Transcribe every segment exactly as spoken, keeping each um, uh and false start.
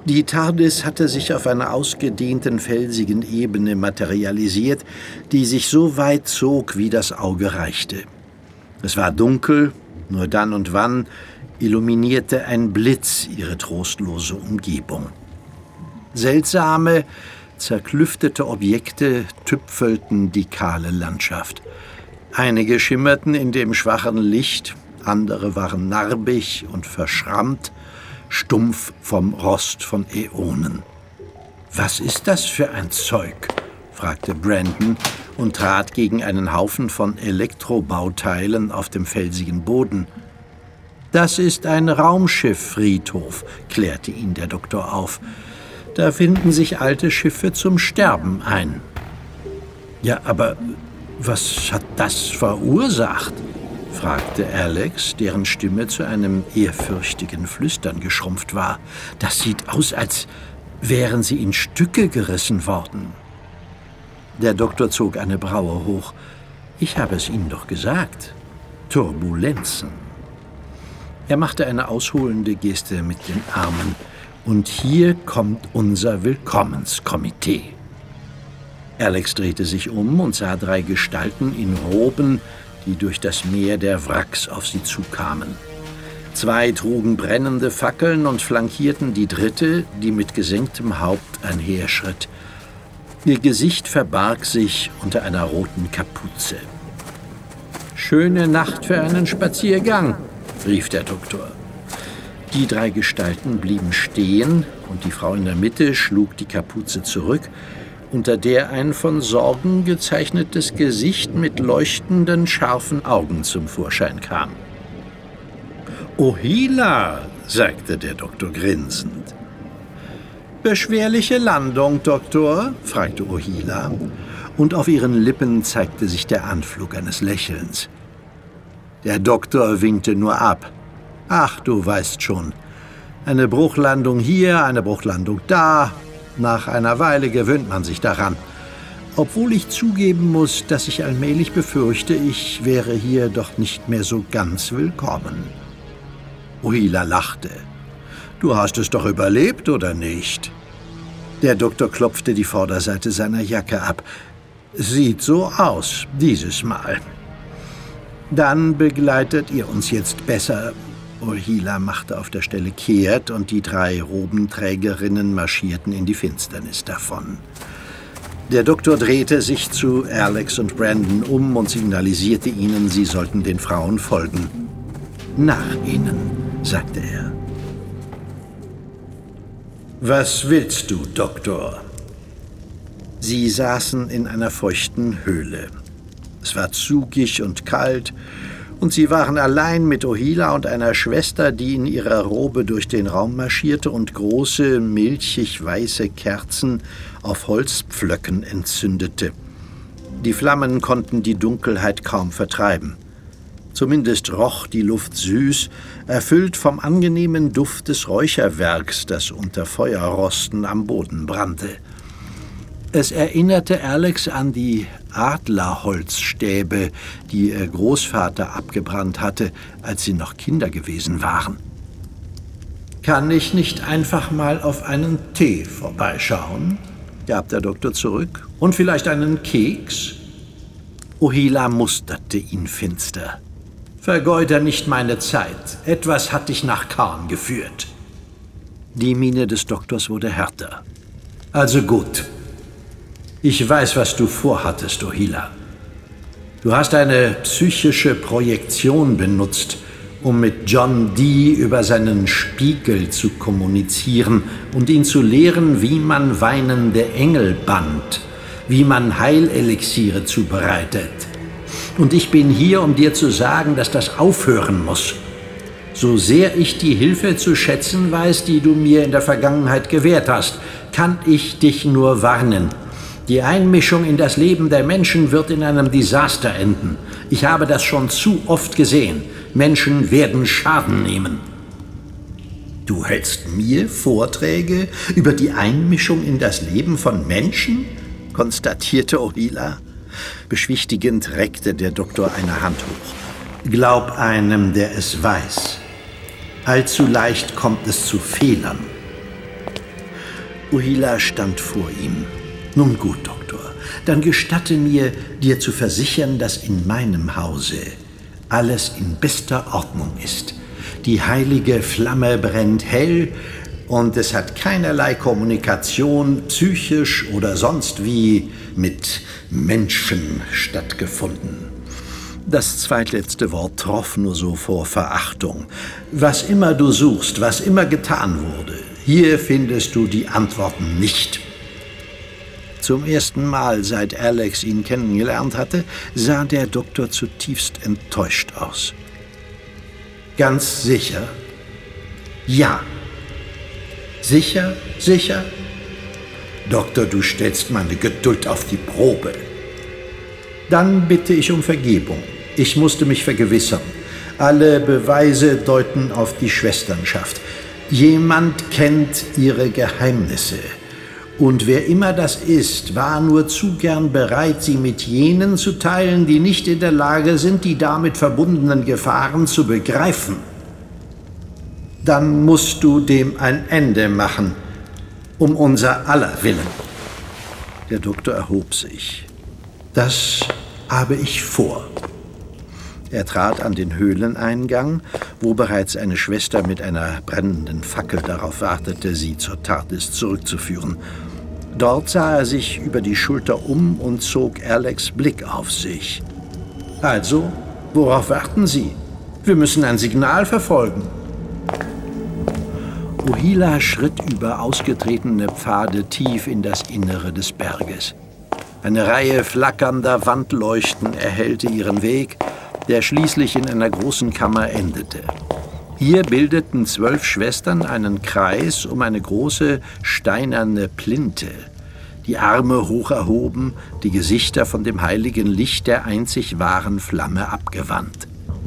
Die TARDIS hatte sich auf einer ausgedehnten felsigen Ebene materialisiert, die sich so weit zog, wie das Auge reichte. Es war dunkel, nur dann und wann illuminierte ein Blitz ihre trostlose Umgebung. Seltsame, zerklüftete Objekte tüpfelten die kahle Landschaft. Einige schimmerten in dem schwachen Licht, andere waren narbig und verschrammt, stumpf vom Rost von Äonen. »Was ist das für ein Zeug?« fragte Brandon und trat gegen einen Haufen von Elektrobauteilen auf dem felsigen Boden. »Das ist ein Raumschifffriedhof«, klärte ihn der Doktor auf. »Da finden sich alte Schiffe zum Sterben ein.« »Ja, aber was hat das verursacht?« fragte Alex, deren Stimme zu einem ehrfürchtigen Flüstern geschrumpft war. »Das sieht aus, als wären sie in Stücke gerissen worden.« Der Doktor zog eine Braue hoch. »Ich habe es Ihnen doch gesagt. Turbulenzen.« Er machte eine ausholende Geste mit den Armen. »Und hier kommt unser Willkommenskomitee.« Alex drehte sich um und sah drei Gestalten in Roben, die durch das Meer der Wracks auf sie zukamen. Zwei trugen brennende Fackeln und flankierten die dritte, die mit gesenktem Haupt einherschritt. Ihr Gesicht verbarg sich unter einer roten Kapuze. »Schöne Nacht für einen Spaziergang«, rief der Doktor. Die drei Gestalten blieben stehen und die Frau in der Mitte schlug die Kapuze zurück, unter der ein von Sorgen gezeichnetes Gesicht mit leuchtenden, scharfen Augen zum Vorschein kam. »Ohila«, sagte der Doktor grinsend. »Beschwerliche Landung, Doktor?« fragte Ohila, und auf ihren Lippen zeigte sich der Anflug eines Lächelns. Der Doktor winkte nur ab. »Ach, du weißt schon. Eine Bruchlandung hier, eine Bruchlandung da. Nach einer Weile gewöhnt man sich daran. Obwohl ich zugeben muss, dass ich allmählich befürchte, ich wäre hier doch nicht mehr so ganz willkommen.« Ohila lachte. »Du hast es doch überlebt, oder nicht?« Der Doktor klopfte die Vorderseite seiner Jacke ab. »Sieht so aus, dieses Mal.« »Dann begleitet ihr uns jetzt besser.« Ohila machte auf der Stelle kehrt und die drei Robenträgerinnen marschierten in die Finsternis davon. Der Doktor drehte sich zu Alex und Brandon um und signalisierte ihnen, sie sollten den Frauen folgen. »Nach ihnen«, sagte er. »Was willst du, Doktor?« Sie saßen in einer feuchten Höhle. Es war zugig und kalt, und sie waren allein mit Ohila und einer Schwester, die in ihrer Robe durch den Raum marschierte und große, milchig-weiße Kerzen auf Holzpflöcken entzündete. Die Flammen konnten die Dunkelheit kaum vertreiben. Zumindest roch die Luft süß, erfüllt vom angenehmen Duft des Räucherwerks, das unter Feuerrosten am Boden brannte. Es erinnerte Alex an die Adlerholzstäbe, die ihr Großvater abgebrannt hatte, als sie noch Kinder gewesen waren. »Kann ich nicht einfach mal auf einen Tee vorbeischauen?« gab der Doktor zurück. »Und vielleicht einen Keks?« Ohila musterte ihn finster. »Vergeuder nicht meine Zeit. Etwas hat dich nach Karn geführt.« Die Miene des Doktors wurde härter. »Also gut. Ich weiß, was du vorhattest, Ohila. Du hast eine psychische Projektion benutzt, um mit John Dee über seinen Spiegel zu kommunizieren und ihn zu lehren, wie man weinende Engel bannt, wie man Heilelixiere zubereitet. Und ich bin hier, um dir zu sagen, dass das aufhören muss. So sehr ich die Hilfe zu schätzen weiß, die du mir in der Vergangenheit gewährt hast, kann ich dich nur warnen. Die Einmischung in das Leben der Menschen wird in einem Desaster enden. Ich habe das schon zu oft gesehen. Menschen werden Schaden nehmen.« »Du hältst mir Vorträge über die Einmischung in das Leben von Menschen?« konstatierte Ohila. Beschwichtigend reckte der Doktor eine Hand hoch. »Glaub einem, der es weiß. Allzu leicht kommt es zu Fehlern.« Ohila stand vor ihm. »Nun gut, Doktor, dann gestatte mir, dir zu versichern, dass in meinem Hause alles in bester Ordnung ist. Die heilige Flamme brennt hell und es hat keinerlei Kommunikation, psychisch oder sonst wie, mit Menschen stattgefunden.« Das zweitletzte Wort troff nur so vor Verachtung. »Was immer du suchst, was immer getan wurde, hier findest du die Antworten nicht.« Zum ersten Mal, seit Alex ihn kennengelernt hatte, sah der Doktor zutiefst enttäuscht aus. »Ganz sicher?« »Ja.« »Sicher, sicher?« »Doktor, du stellst meine Geduld auf die Probe.« »Dann bitte ich um Vergebung. Ich musste mich vergewissern. Alle Beweise deuten auf die Schwesternschaft. Jemand kennt ihre Geheimnisse. Und wer immer das ist, war nur zu gern bereit, sie mit jenen zu teilen, die nicht in der Lage sind, die damit verbundenen Gefahren zu begreifen. Dann musst du dem ein Ende machen, um unser aller Willen.« Der Doktor erhob sich. »Das habe ich vor.« Er trat an den Höhleneingang, wo bereits eine Schwester mit einer brennenden Fackel darauf wartete, sie zur TARDIS zurückzuführen. Dort sah er sich über die Schulter um und zog Alex' Blick auf sich. »Also, worauf warten Sie? Wir müssen ein Signal verfolgen.« Ohila schritt über ausgetretene Pfade tief in das Innere des Berges. Eine Reihe flackernder Wandleuchten erhellte ihren Weg, der schließlich in einer großen Kammer endete. Hier bildeten zwölf Schwestern einen Kreis um eine große steinerne Plinte, die Arme hoch erhoben, die Gesichter von dem heiligen Licht der einzig wahren Flamme abgewandt.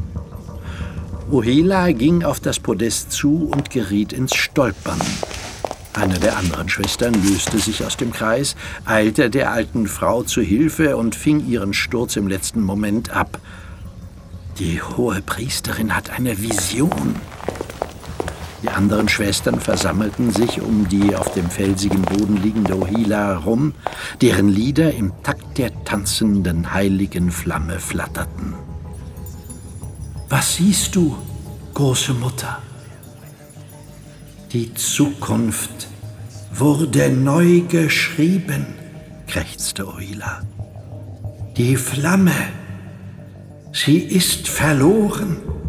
Ohila ging auf das Podest zu und geriet ins Stolpern. Eine der anderen Schwestern löste sich aus dem Kreis, eilte der alten Frau zu Hilfe und fing ihren Sturz im letzten Moment ab. Die hohe Priesterin hat eine Vision. Die anderen Schwestern versammelten sich um die auf dem felsigen Boden liegende Ohila herum, deren Lieder im Takt der tanzenden heiligen Flamme flatterten. »Was siehst du, große Mutter?« »Die Zukunft wurde neu geschrieben«, krächzte Ohila. »Die Flamme, sie ist verloren.